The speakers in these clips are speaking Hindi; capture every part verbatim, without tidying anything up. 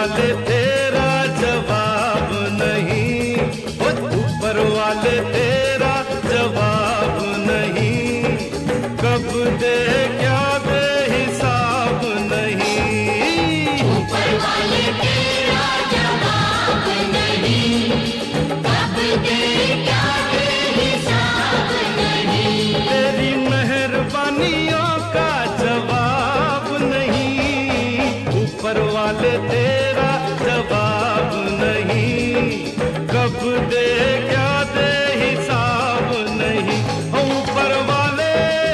वाले तेरा जवाब नहीं, ऊपर वाले तेरा जवाब नहीं, कब दे क्या दे हिसाब नहीं। ऊपर वाले तेरा जवाब नहीं, कब दे क्या दे हिसाब नहीं। तेरी मेहरबानियों का जवाब नहीं, ऊपर वाले तेरा जवाब नहीं, कब दे क्या दे हिसाब नहीं। ऊपर वाले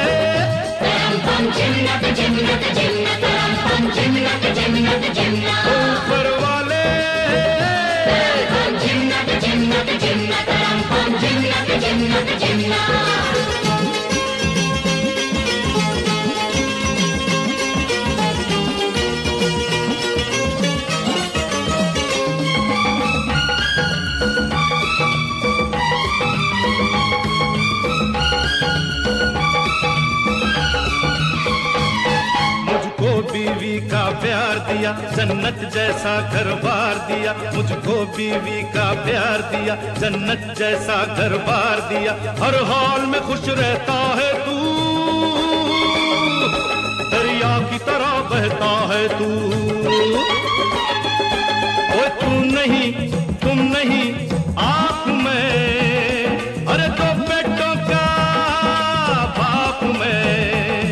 जिन्नत जिन्नत जिन्नत जिन्नत जिन्नत जिन्नत ऊपर वाले जिन्नत जिन्नत जिन्नत जिन्नत जिन्नत जिन्नत। बीवी का प्यार दिया, जन्नत जैसा घर बार दिया, मुझको बीवी का प्यार दिया, जन्नत जैसा घर बार दिया। हर हाल में खुश रहता है तू, दरिया की तरह बहता है तू। ओए तू नहीं तुम नहीं आप में, अरे तो बेटों का बाप में,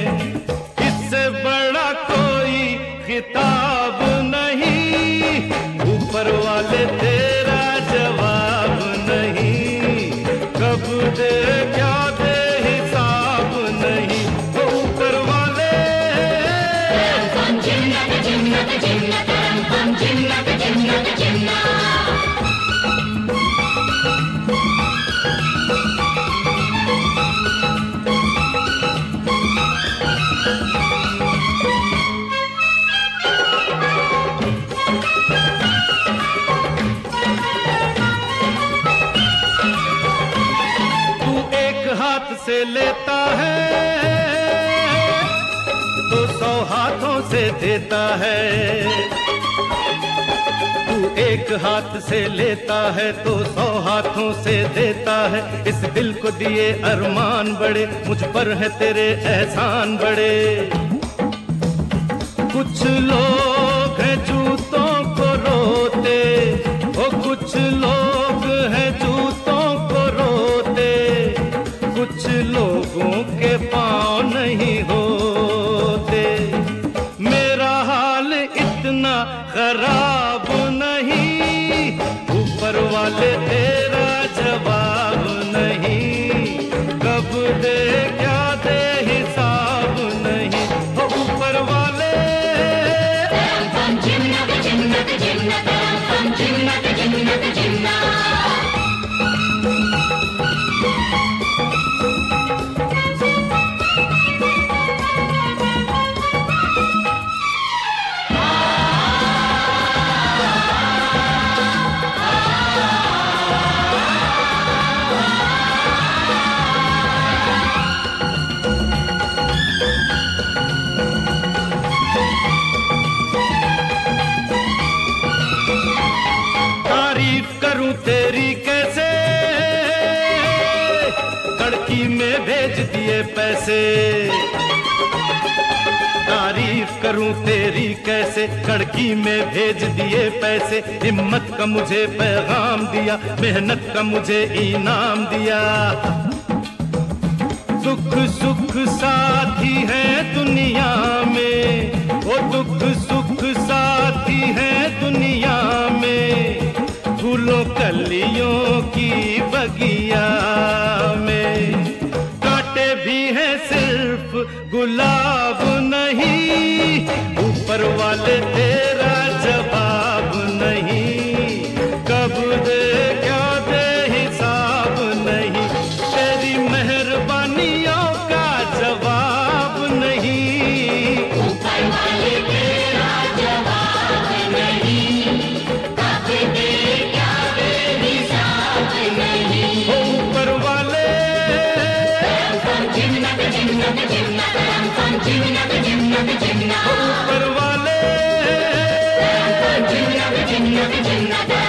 किताब नहीं। ऊपर वाले तेरा जवाब नहीं, कब दे क्या दे हिसाब नहीं। तो ऊपर वाले जिन्नत जिन्नत जिन्नत जिन्नत जिन्नत जिन्नत। हाथ से लेता है तो सौ हाथों से देता है, तू एक हाथ से लेता है तो सौ हाथों से देता है। इस दिल को दिए अरमान बड़े, मुझ पर है तेरे एहसान बड़े। कुछ लोग हैं जूतों को रोते, ओ कुछ लोग हैं जूतों को रोते, कुछ लोगों के पाँव नहीं होते। मेरा हाल इतना खराब नहीं, ऊपर वाले तेरा जवाब नहीं, कब दे क्या दे हिसाब नहीं। ऊपर वाले जिन्नत जिन्नत जिन्नत जिन्नत जिन्नत जिन्नत। करूं तेरी कैसे, कड़की में भेज दिए पैसे। तारीफ करूं तेरी कैसे, कड़की में भेज दिए पैसे। हिम्मत का मुझे पैगाम दिया, मेहनत का मुझे इनाम दिया। सुख सुख साथी है दुनिया में, वो दुख सुख साथी है दुनिया में। फूलों कलियों की बगिया में कांटे भी हैं सिर्फ गुलाब नहीं, ऊपर वाले तेरा जवाब नहीं, कब दे क्या दे हिसाब नहीं। तेरी मेहरबानियों का जवाब नहीं, ऊपर वाले तेरा जवाब नहीं, कब दे क्या दे हिसाब नहीं। ऊपर वाले जिन्नत जिन्नत जिन्नत जिन्नत जिन्नत जिन्नत